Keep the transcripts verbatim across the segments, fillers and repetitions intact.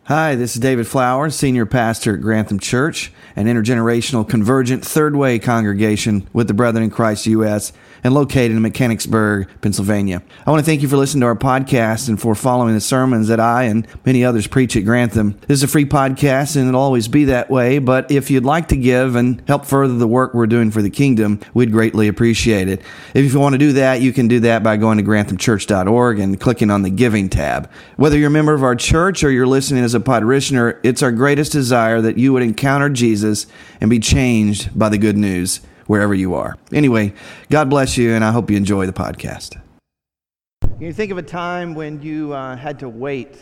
Hi, this is David Flowers, Senior Pastor at Grantham Church, an intergenerational convergent third way congregation with the Brethren in Christ U S and located in Mechanicsburg, Pennsylvania. I want to thank you for listening to our podcast and for following the sermons that I and many others preach at Grantham. This is a free podcast and it'll always be that way, but if you'd like to give and help further the work we're doing for the kingdom, we'd greatly appreciate it. If you want to do that, you can do that by going to grantham church dot org and clicking on the Giving tab. Whether you're a member of our church or you're listening as a parishioner, it's our greatest desire that you would encounter Jesus and be changed by the good news wherever you are. Anyway, God bless you, and I hope you enjoy the podcast. Can you think of a time when you uh, had to wait?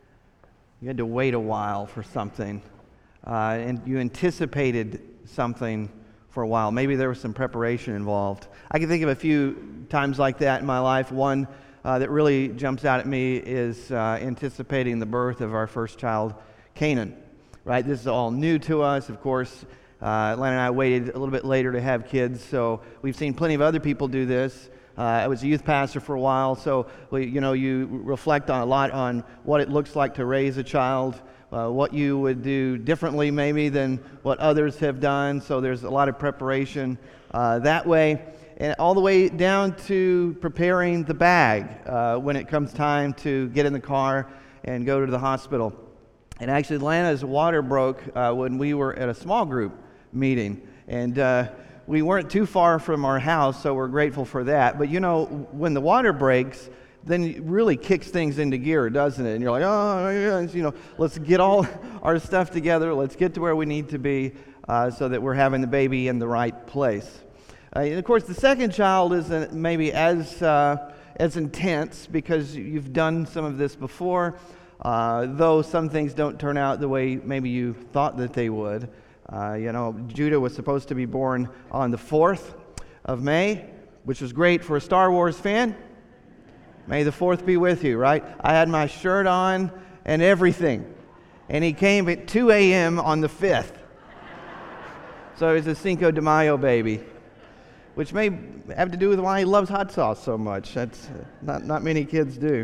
You had to wait a while for something, uh, and you anticipated something for a while. Maybe there was some preparation involved. I can think of a few times like that in my life. One uh, that really jumps out at me is uh, anticipating the birth of our first child, Canaan. Right? This is all new to us, of course. Uh, Atlanta and I waited a little bit later to have kids, so we've seen plenty of other people do this. Uh, I was a youth pastor for a while, so we, you know, you reflect on a lot on what it looks like to raise a child, uh, what you would do differently maybe than what others have done. So there's a lot of preparation uh, that way, and all the way down to preparing the bag uh, when it comes time to get in the car and go to the hospital. And actually, Atlanta's water broke uh, when we were at a small group meeting, and uh, we weren't too far from our house, so we're grateful for that. But you know, when the water breaks, then it really kicks things into gear, doesn't it? And you're like, oh, yeah, you know, let's get all our stuff together, let's get to where we need to be uh, so that we're having the baby in the right place. Uh, and of course, the second child isn't maybe as uh, as intense because you've done some of this before, uh, though some things don't turn out the way maybe you thought that they would. Uh, you know, Judah was supposed to be born on the fourth of May, which was great for a Star Wars fan. May the fourth be with you, right? I had my shirt on and everything. And he came at two a.m. on the fifth. So he's a Cinco de Mayo baby, which may have to do with why he loves hot sauce so much. That's not, not many kids do.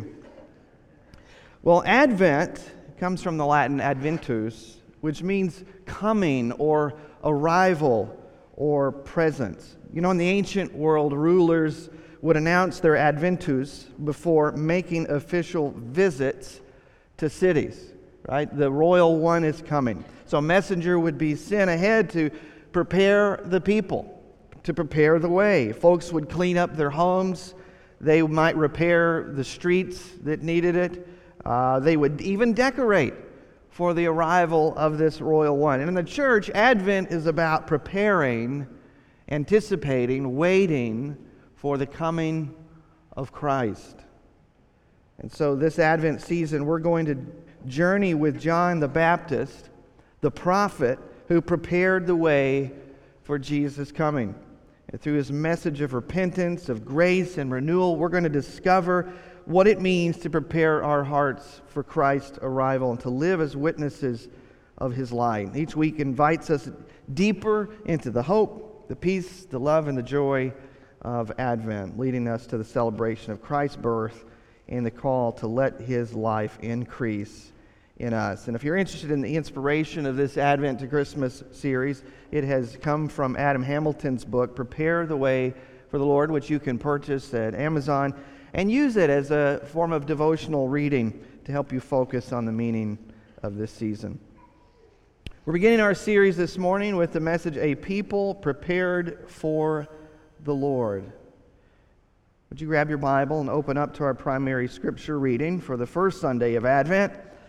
Well, Advent comes from the Latin adventus, which means coming or arrival or presence. You know, in the ancient world, rulers would announce their adventus before making official visits to cities, right? The royal one is coming. So a messenger would be sent ahead to prepare the people, to prepare the way. Folks would clean up their homes. They might repair the streets that needed it. Uh, they would even decorate for the arrival of this royal one. And in the church, Advent is about preparing, anticipating, waiting for the coming of Christ. And so this Advent season, we're going to journey with John the Baptist, the prophet who prepared the way for Jesus' coming. And through his message of repentance, of grace and renewal, we're going to discover what it means to prepare our hearts for Christ's arrival and to live as witnesses of his light. Each week invites us deeper into the hope, the peace, the love, and the joy of Advent, leading us to the celebration of Christ's birth and the call to let his life increase in us. And if you're interested in the inspiration of this Advent to Christmas series, it has come from Adam Hamilton's book, Prepare the Way for the Lord, which you can purchase at Amazon and use it as a form of devotional reading to help you focus on the meaning of this season. We're beginning our series this morning with the message, A People Prepared for the Lord. Would you grab your Bible and open up to our primary scripture reading for the first Sunday of Advent,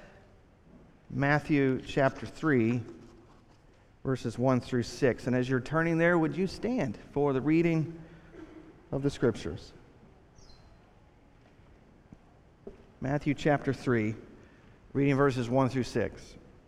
Matthew chapter three, verses one through six. And as you're turning there, would you stand for the reading of the scriptures? Matthew chapter three, reading verses one through six.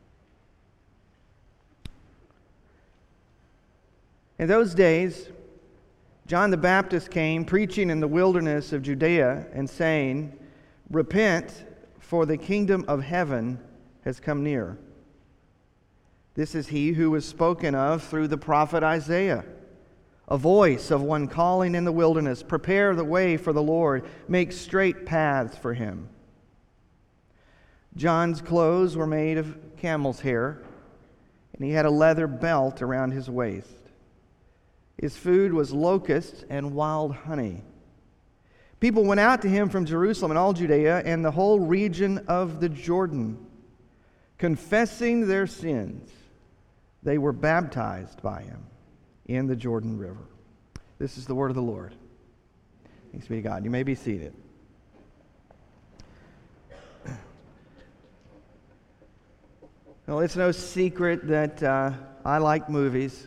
In those days, John the Baptist came, preaching in the wilderness of Judea and saying, Repent, for the kingdom of heaven has come near. This is he who was spoken of through the prophet Isaiah. A voice of one calling in the wilderness, Prepare the way for the Lord, make straight paths for him. John's clothes were made of camel's hair, and he had a leather belt around his waist. His food was locusts and wild honey. People went out to him from Jerusalem and all Judea and the whole region of the Jordan, confessing their sins. They were baptized by him in the Jordan River. This is the word of the Lord. Thanks be to God. You may be seated. Well, it's no secret that uh, I like movies.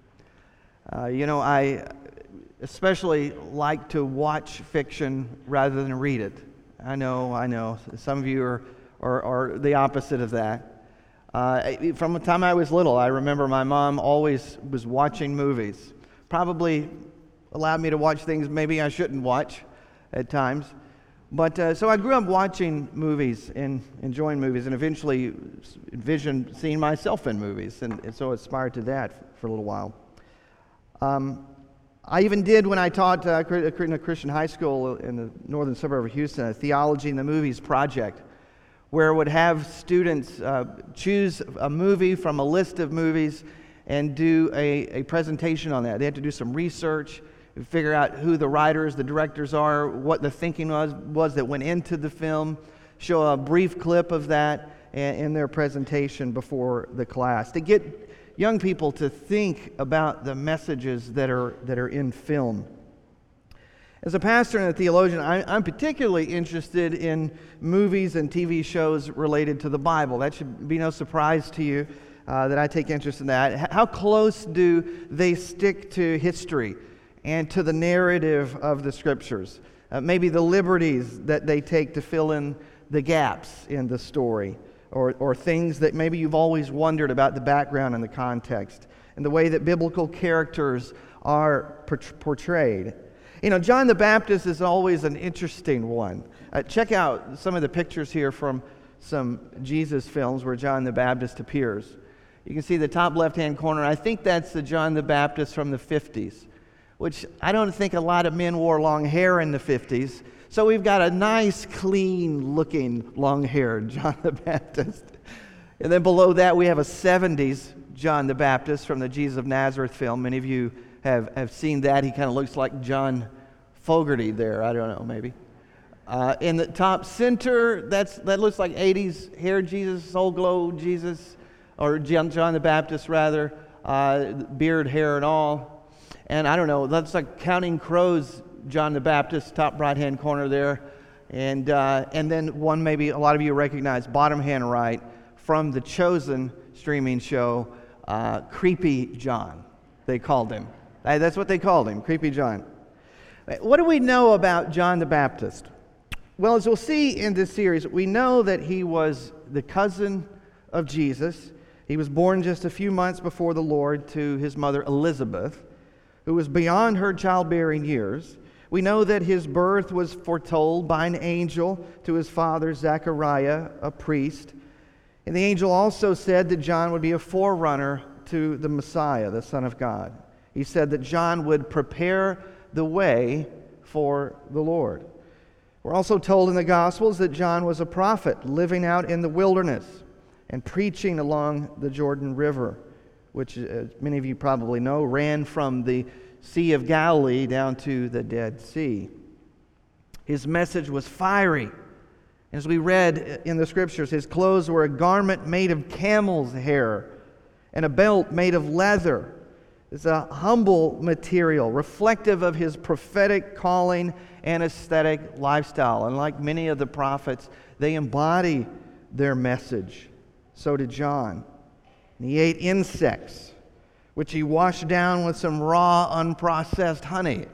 Uh, you know, I especially like to watch fiction rather than read it. I know, I know. Some of you are, are, are the opposite of that. Uh, from the time I was little, I remember my mom always was watching movies. Probably allowed me to watch things maybe I shouldn't watch at times. But uh, so I grew up watching movies and enjoying movies, and eventually envisioned seeing myself in movies, and, and so aspired to that for a little while. Um, I even did, when I taught uh, in a Christian high school in the northern suburb of Houston, a theology in the movies project, where it would have students uh, choose a movie from a list of movies and do a, a presentation on that. They had to do some research, figure out who the writers, the directors are, what the thinking was, was that went into the film, show a brief clip of that in, in their presentation before the class, to get young people to think about the messages that are that are in film. As a pastor and a theologian, I, I'm particularly interested in movies and T V shows related to the Bible. That should be no surprise to you uh, that I take interest in that. How close do they stick to history and to the narrative of the Scriptures? Uh, maybe the liberties that they take to fill in the gaps in the story, or, or things that maybe you've always wondered about the background and the context, and the way that biblical characters are portrayed. You know, John the Baptist is always an interesting one. Uh, check out some of the pictures here from some Jesus films where John the Baptist appears. You can see the top left-hand corner. I think that's the John the Baptist from the fifties, which I don't think a lot of men wore long hair in the fifties. So we've got a nice, clean-looking, long-haired John the Baptist. And then below that, we have a seventies John the Baptist from the Jesus of Nazareth film. Many of you have, have seen that. He kind of looks like John Fogerty there. I don't know, maybe. Uh, in the top center, that's that looks like eighties hair Jesus, soul glow Jesus, or John, John the Baptist, rather. Uh, beard, hair, and all. And I don't know, that's like Counting Crows John the Baptist, top right-hand corner there. And uh, and then one maybe a lot of you recognize, bottom hand right, from the Chosen streaming show, uh, Creepy John, they called him. That's what they called him, Creepy John. What do we know about John the Baptist? Well, as we'll see in this series, we know that he was the cousin of Jesus. He was born just a few months before the Lord to his mother Elizabeth, who was beyond her childbearing years. We know that his birth was foretold by an angel to his father Zechariah, a priest. And the angel also said that John would be a forerunner to the Messiah, the Son of God. He said that John would prepare the way for the Lord. We're also told in the Gospels that John was a prophet living out in the wilderness and preaching along the Jordan River, which, as many of you probably know, ran from the Sea of Galilee down to the Dead Sea. His message was fiery. As we read in the Scriptures, his clothes were a garment made of camel's hair and a belt made of leather. It's a humble material, reflective of his prophetic calling and aesthetic lifestyle. And like many of the prophets, they embody their message. So did John. And he ate insects, which he washed down with some raw, unprocessed honey.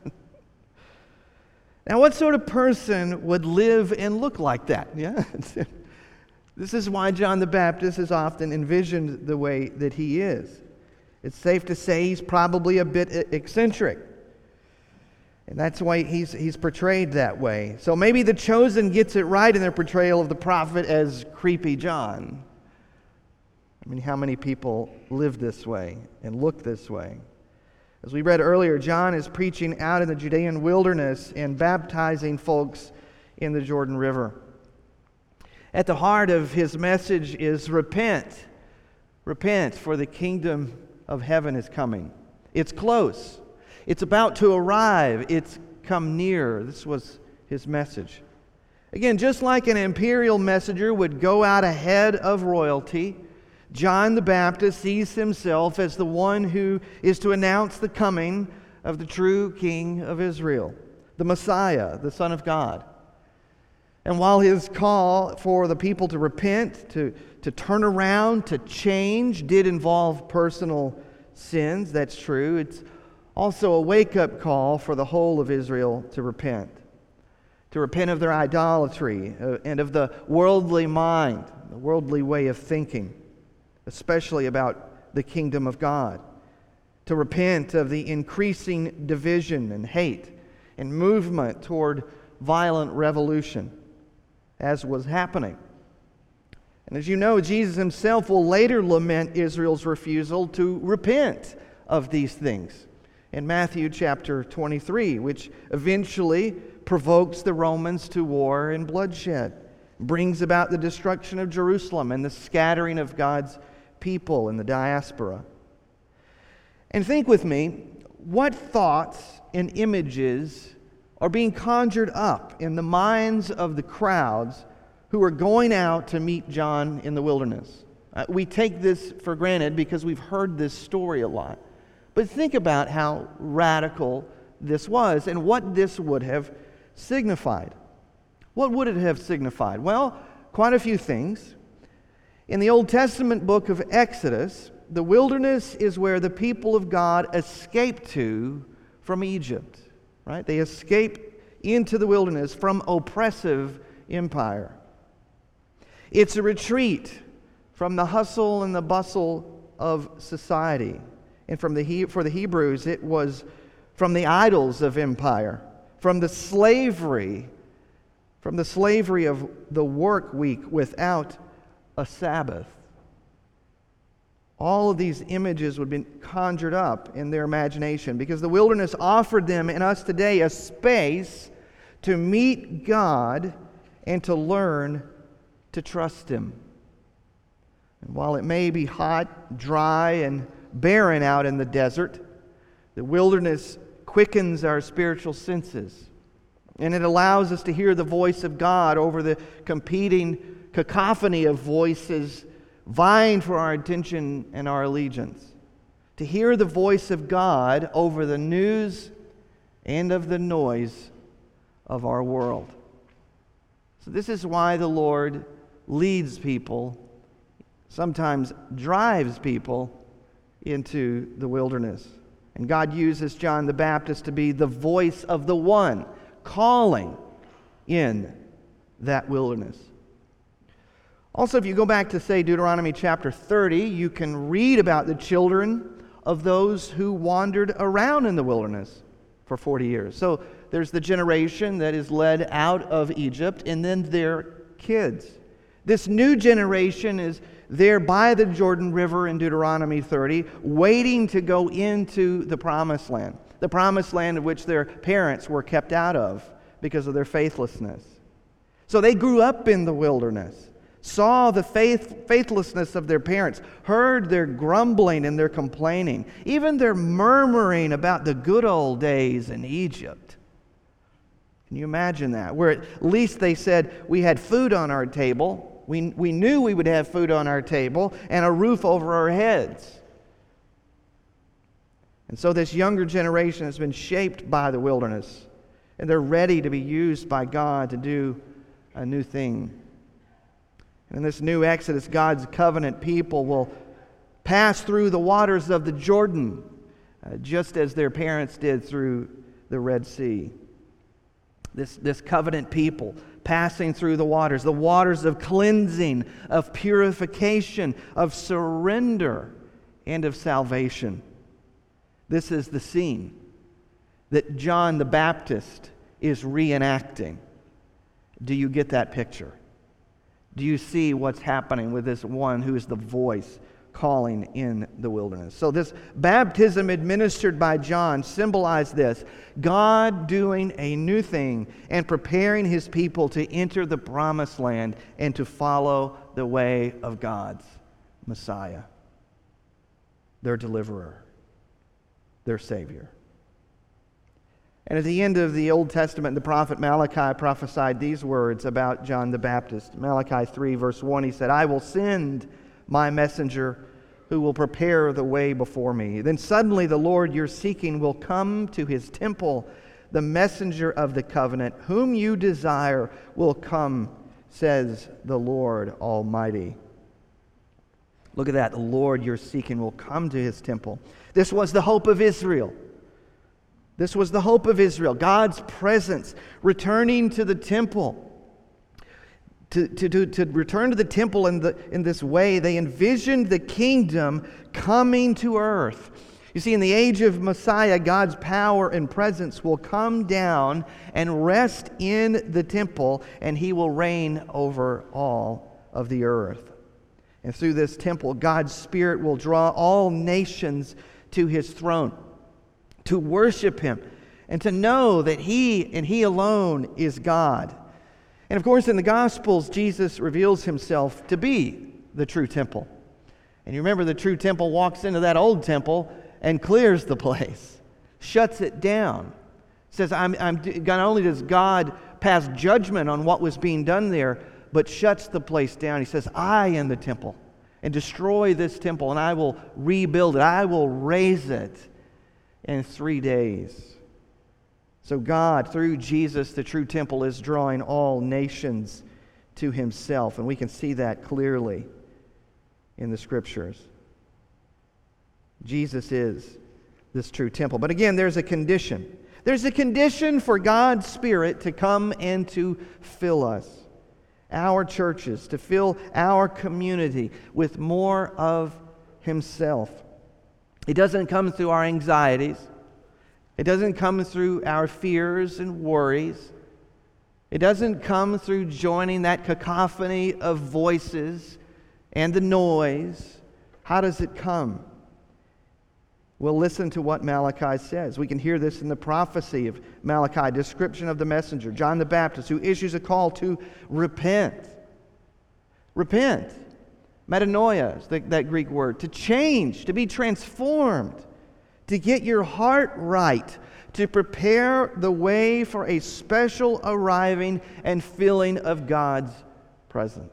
Now, what sort of person would live and look like that? Yeah. This is why John the Baptist is often envisioned the way that he is. It's safe to say he's probably a bit eccentric. And that's why he's he's portrayed that way. So maybe the Chosen gets it right in their portrayal of the prophet as Creepy John. I mean, how many people live this way and look this way? As we read earlier, John is preaching out in the Judean wilderness and baptizing folks in the Jordan River. At the heart of his message is repent. Repent, for the kingdom of heaven is coming. It's close. It's about to arrive. It's come near. This was his message. Again, just like an imperial messenger would go out ahead of royalty, John the Baptist sees himself as the one who is to announce the coming of the true King of Israel, the Messiah, the Son of God. And while his call for the people to repent, to, to turn around, to change, did involve personal sins, that's true, it's also a wake-up call for the whole of Israel to repent. To repent of their idolatry uh, and of the worldly mind, the worldly way of thinking, especially about the kingdom of God. To repent of the increasing division and hate and movement toward violent revolution, as was happening. And as you know, Jesus himself will later lament Israel's refusal to repent of these things in Matthew chapter twenty-three, which eventually provokes the Romans to war and bloodshed, brings about the destruction of Jerusalem and the scattering of God's people in the diaspora. And think with me, what thoughts and images are being conjured up in the minds of the crowds who are going out to meet John in the wilderness? Uh, we take this for granted because we've heard this story a lot. But think about how radical this was and what this would have signified. What would it have signified? Well, quite a few things. In the Old Testament book of Exodus, the wilderness is where the people of God escape to from Egypt. Right? They escape into the wilderness from oppressive empire. It's a retreat from the hustle and the bustle of society. And from the he- for the Hebrews, it was from the idols of empire, from the slavery, from the slavery of the work week without a Sabbath. All of these images would be conjured up in their imagination because the wilderness offered them and us today a space to meet God and to learn to trust Him. And while it may be hot, dry, and barren out in the desert, the wilderness quickens our spiritual senses, and it allows us to hear the voice of God over the competing cacophony of voices vying for our attention and our allegiance. To hear the voice of God over the news and of the noise of our world. So this is why the Lord leads people, sometimes drives people into the wilderness. And God uses John the Baptist to be the voice of the one calling in that wilderness. Also, if you go back to, say, Deuteronomy chapter thirty, you can read about the children of those who wandered around in the wilderness for forty years. So there's the generation that is led out of Egypt, and then their kids. This new generation is there by the Jordan River in Deuteronomy thirty, waiting to go into the promised land. The promised land of which their parents were kept out of because of their faithlessness. So they grew up in the wilderness, saw the faith, faithlessness of their parents, heard their grumbling and their complaining, even their murmuring about the good old days in Egypt. Can you imagine that? Where at least they said, we had food on our table, we, we knew we would have food on our table, and a roof over our heads. And so this younger generation has been shaped by the wilderness, and they're ready to be used by God to do a new thing. And in this new Exodus, God's covenant people will pass through the waters of the Jordan, uh, just as their parents did through the Red Sea. This, this covenant people passing through the waters, the waters of cleansing, of purification, of surrender, and of salvation. This is the scene that John the Baptist is reenacting. Do you get that picture? Do you see what's happening with this one who is the voice calling in the wilderness. So this baptism administered by John symbolized this: God doing a new thing and preparing his people to enter the promised land and to follow the way of God's Messiah, their deliverer, their Savior. And at the end of the Old Testament, the prophet Malachi prophesied these words about John the Baptist. Malachi three, verse one, he said, "I will send my messenger who will prepare the way before me. Then suddenly the Lord you're seeking will come to his temple. The messenger of the covenant, whom you desire, will come, says the Lord Almighty." Look at that. The Lord you're seeking will come to his temple. This was the hope of Israel. This was the hope of Israel. God's presence returning to the temple. To, to, to, to return to the temple in, the, in this way, they envisioned the kingdom coming to earth. You see, in the age of Messiah, God's power and presence will come down and rest in the temple, and he will reign over all of the earth. And through this temple, God's Spirit will draw all nations to his throne, to worship him, and to know that he and he alone is God. And of course, in the Gospels, Jesus reveals himself to be the true temple. And you remember, the true temple walks into that old temple and clears the place, shuts it down. Says, I'm, I'm, not only does God pass judgment on what was being done there, but shuts the place down. He says, I am the temple, and destroy this temple, and I will rebuild it. I will raise it in three days. So God, through Jesus, the true temple, is drawing all nations to himself. And we can see that clearly in the Scriptures. Jesus is this true temple. But again, there's a condition. There's a condition for God's Spirit to come and to fill us, our churches, to fill our community with more of himself. It doesn't come through our anxieties. It doesn't come through our fears and worries. It doesn't come through joining that cacophony of voices and the noise. How does it come? Well, listen to what Malachi says. We can hear this in the prophecy of Malachi, description of the messenger, John the Baptist, who issues a call to repent. Repent. Metanoia is the, that Greek word. To change, to be transformed, to get your heart right, to prepare the way for a special arriving and filling of God's presence.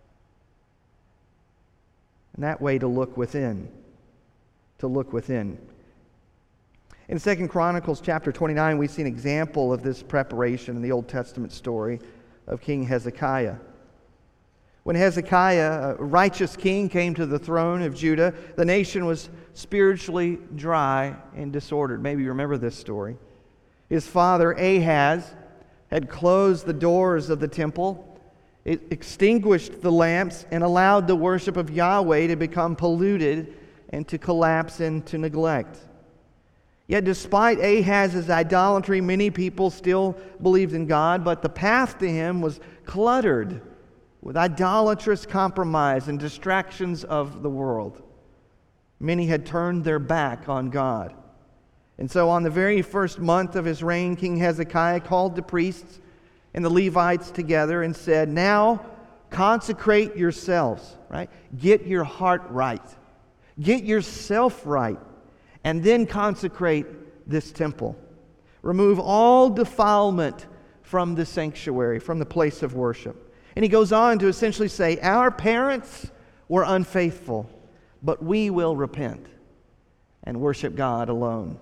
And that way to look within. To look within. In Second Chronicles chapter twenty-nine, we see an example of this preparation in the Old Testament story of King Hezekiah. When Hezekiah, a righteous king, came to the throne of Judah, the nation was spiritually dry and disordered. Maybe you remember this story. His father, Ahaz, had closed the doors of the temple, it extinguished the lamps, and allowed the worship of Yahweh to become polluted and to collapse into neglect. Yet despite Ahaz's idolatry, many people still believed in God, but the path to him was cluttered with idolatrous compromise and distractions of the world. Many had turned their back on God. And so on the very first month of his reign, King Hezekiah called the priests and the Levites together and said, "Now consecrate yourselves," right? Get your heart right. Get yourself right. And then consecrate this temple. Remove all defilement from the sanctuary, from the place of worship. And he goes on to essentially say, our parents were unfaithful, but we will repent and worship God alone.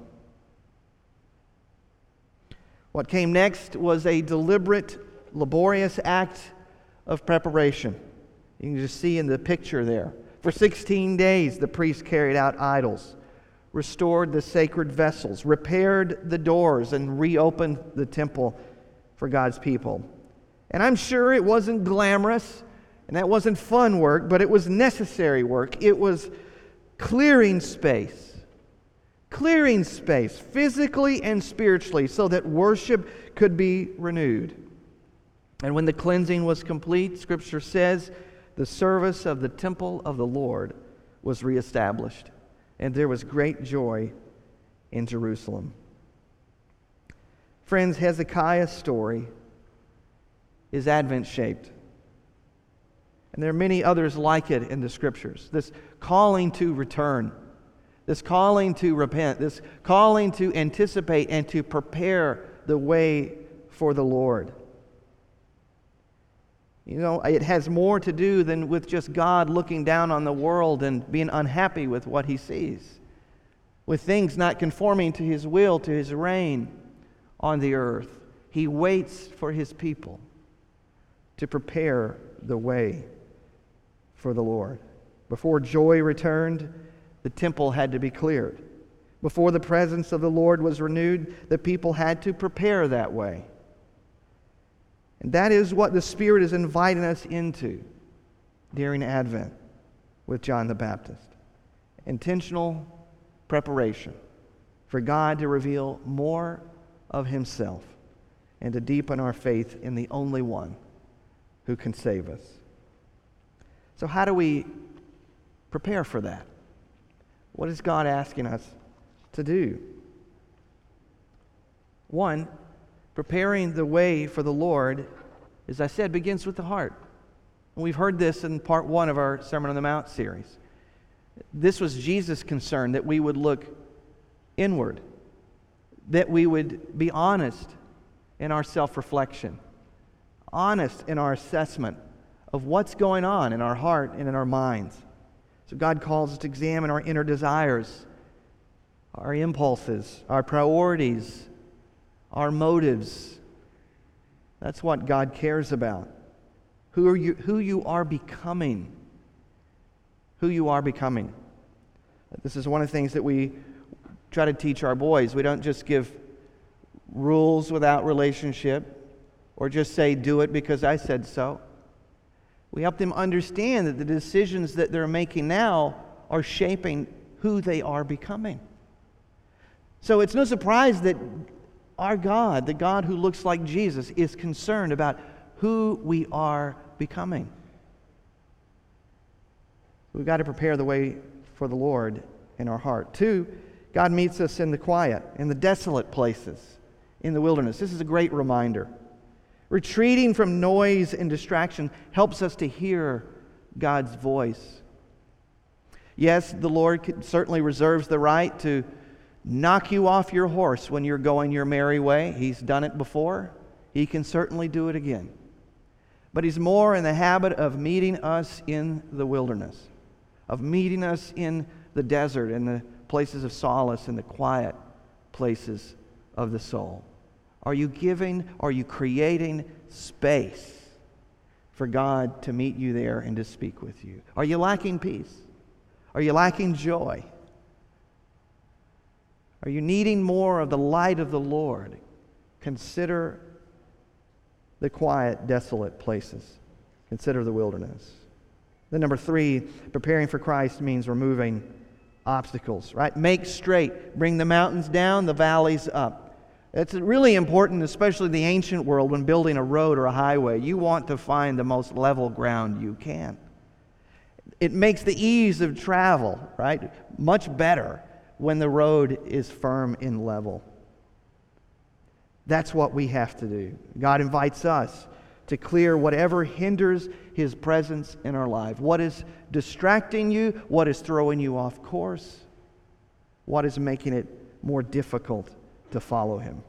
What came next was a deliberate, laborious act of preparation. You can just see in the picture there. For sixteen days, the priests carried out idols, restored the sacred vessels, repaired the doors, and reopened the temple for God's people. And I'm sure it wasn't glamorous, and that wasn't fun work, but it was necessary work. It was clearing space. Clearing space, physically and spiritually, so that worship could be renewed. And when the cleansing was complete, Scripture says, the service of the temple of the Lord was reestablished, and there was great joy in Jerusalem. Friends, Hezekiah's story is Advent-shaped. And there are many others like it in the Scriptures. This calling to return, this calling to repent, this calling to anticipate and to prepare the way for the Lord. You know, it has more to do than with just God looking down on the world and being unhappy with what He sees, with things not conforming to His will, to His reign on the earth. He waits for His people to prepare the way for the Lord. Before joy returned, the temple had to be cleared. Before the presence of the Lord was renewed, the people had to prepare that way. And that is what the Spirit is inviting us into during Advent with John the Baptist. Intentional preparation for God to reveal more of Himself and to deepen our faith in the only one who can save us. So how do we prepare for that? What is God asking us to do? One, preparing the way for the Lord, as I said, begins with the heart. And we've heard this in part one of our Sermon on the Mount series. This was Jesus' concern, that we would look inward, that we would be honest in our self-reflection, honest in our assessment of what's going on in our heart and in our minds. So God calls us to examine our inner desires, our impulses, our priorities, our motives. That's what God cares about. Who are you, who you are becoming. Who you are becoming. This is one of the things that we try to teach our boys. We don't just give rules without relationship or just say, do it because I said so. We help them understand that the decisions that they're making now are shaping who they are becoming. So it's no surprise that our God, the God who looks like Jesus, is concerned about who we are becoming. We've got to prepare the way for the Lord in our heart. Two, God meets us in the quiet, in the desolate places, in the wilderness. This is a great reminder. Retreating from noise and distraction helps us to hear God's voice. Yes, the Lord certainly reserves the right to knock you off your horse when you're going your merry way. He's done it before. He can certainly do it again. But He's more in the habit of meeting us in the wilderness, of meeting us in the desert, in the places of solace, in the quiet places of the soul. Are you giving, are you creating space for God to meet you there and to speak with you? Are you lacking peace? Are you lacking joy? Are you needing more of the light of the Lord? Consider the quiet, desolate places. Consider the wilderness. Then number three, preparing for Christ means removing obstacles, right? Make straight. Bring the mountains down, the valleys up. It's really important, especially in the ancient world, when building a road or a highway. You want to find the most level ground you can. It makes the ease of travel, right, much better when the road is firm and level. That's what we have to do. God invites us to clear whatever hinders His presence in our life. What is distracting you? What is throwing you off course? What is making it more difficult to follow Him?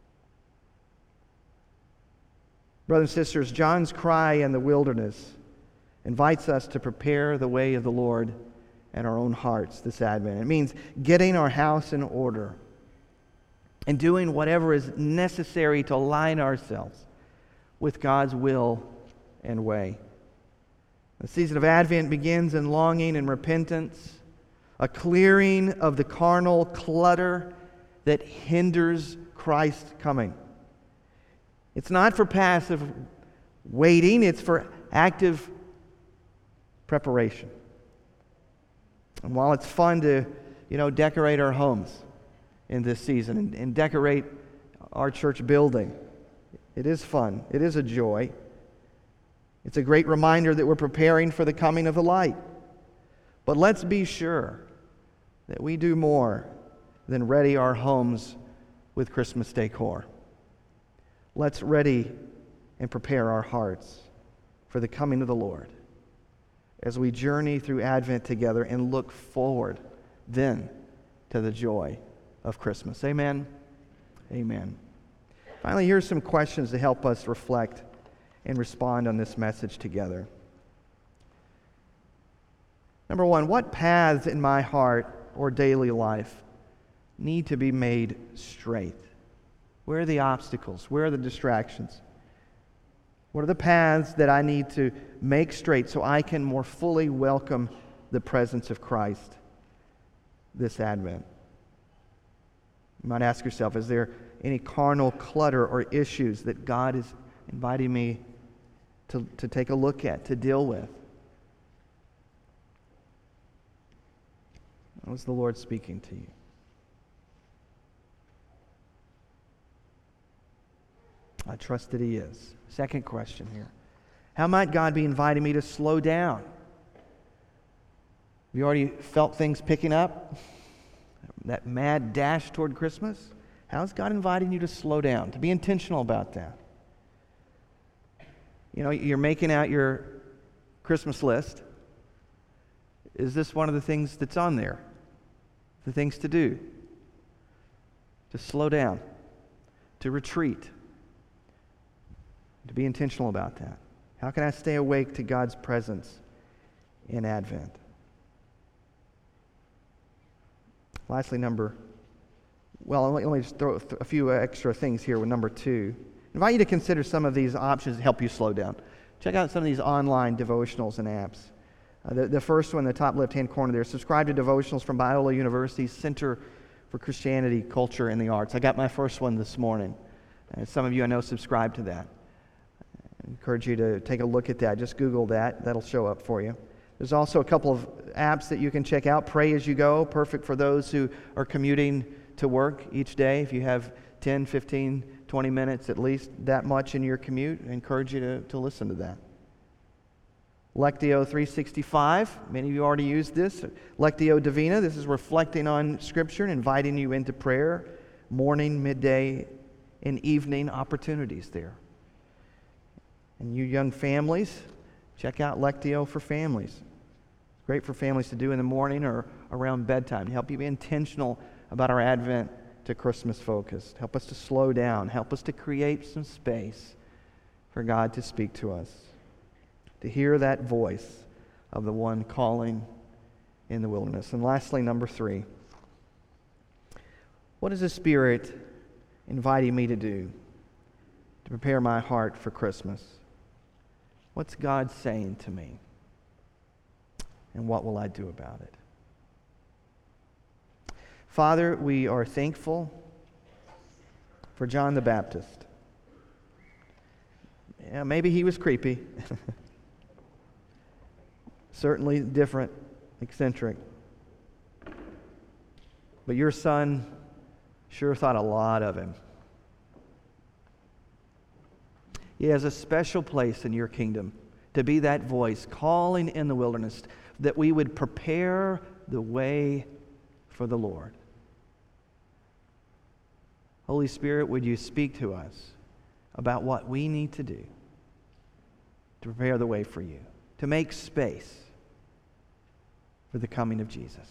Brothers and sisters, John's cry in the wilderness invites us to prepare the way of the Lord in our own hearts this Advent. It means getting our house in order and doing whatever is necessary to align ourselves with God's will and way. The season of Advent begins in longing and repentance, a clearing of the carnal clutter that hinders Christ's coming. It's not for passive waiting, it's for active preparation. And while it's fun to, you know, decorate our homes in this season and, and decorate our church building, it is fun. It is a joy. It's a great reminder that we're preparing for the coming of the light. But let's be sure that we do more than ready our homes with Christmas decor. Let's ready and prepare our hearts for the coming of the Lord as we journey through Advent together and look forward then to the joy of Christmas. Amen? Amen. Finally, here's some questions to help us reflect and respond on this message together. Number one, what paths in my heart or daily life need to be made straight? Where are the obstacles? Where are the distractions? What are the paths that I need to make straight so I can more fully welcome the presence of Christ this Advent? You might ask yourself, is there any carnal clutter or issues that God is inviting me to, to take a look at, to deal with? How is the Lord speaking to you? I trust that He is. Second question here. How might God be inviting me to slow down? Have you already felt things picking up? That mad dash toward Christmas? How's God inviting you to slow down, to be intentional about that? You know, you're making out your Christmas list. Is this one of the things that's on there? The things to do? To slow down, to retreat, to be intentional about that. How can I stay awake to God's presence in Advent? Lastly, number, well, let me just throw a few extra things here with number two. I invite you to consider some of these options to help you slow down. Check out some of these online devotionals and apps. Uh, the, the first one in the top left-hand corner there, subscribe to devotionals from Biola University's Center for Christianity, Culture, and the Arts. I got my first one this morning. And some of you I know subscribe to that. I encourage you to take a look at that. Just Google that. That'll show up for you. There's also a couple of apps that you can check out. Pray As You Go, perfect for those who are commuting to work each day. If you have ten, fifteen, twenty minutes at least, that much in your commute, I encourage you to, to listen to that. Lectio three sixty-five, many of you already used this. Lectio Divina, this is reflecting on Scripture and inviting you into prayer, morning, midday, and evening opportunities there. And you young families, check out Lectio for Families. It's great for families to do in the morning or around bedtime to help you be intentional about our Advent to Christmas focus. Help us to slow down. Help us to create some space for God to speak to us, to hear that voice of the one calling in the wilderness. And lastly, number three, what is the Spirit inviting me to do to prepare my heart for Christmas? What's God saying to me? And what will I do about it? Father, we are thankful for John the Baptist. Yeah, maybe he was creepy. Certainly different, eccentric. But your son sure thought a lot of him. He has a special place in your kingdom to be that voice calling in the wilderness, that we would prepare the way for the Lord. Holy Spirit, would you speak to us about what we need to do to prepare the way for you, to make space for the coming of Jesus.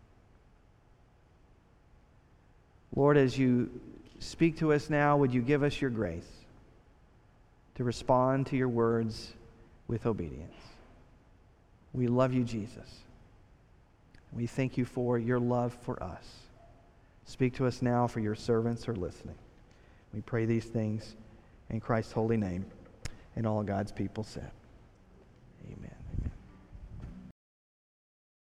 Lord, as you speak to us now, would you give us your grace to respond to your words with obedience. We love you, Jesus. We thank you for your love for us. Speak to us now, for your servants are listening. We pray these things in Christ's holy name, and all God's people said.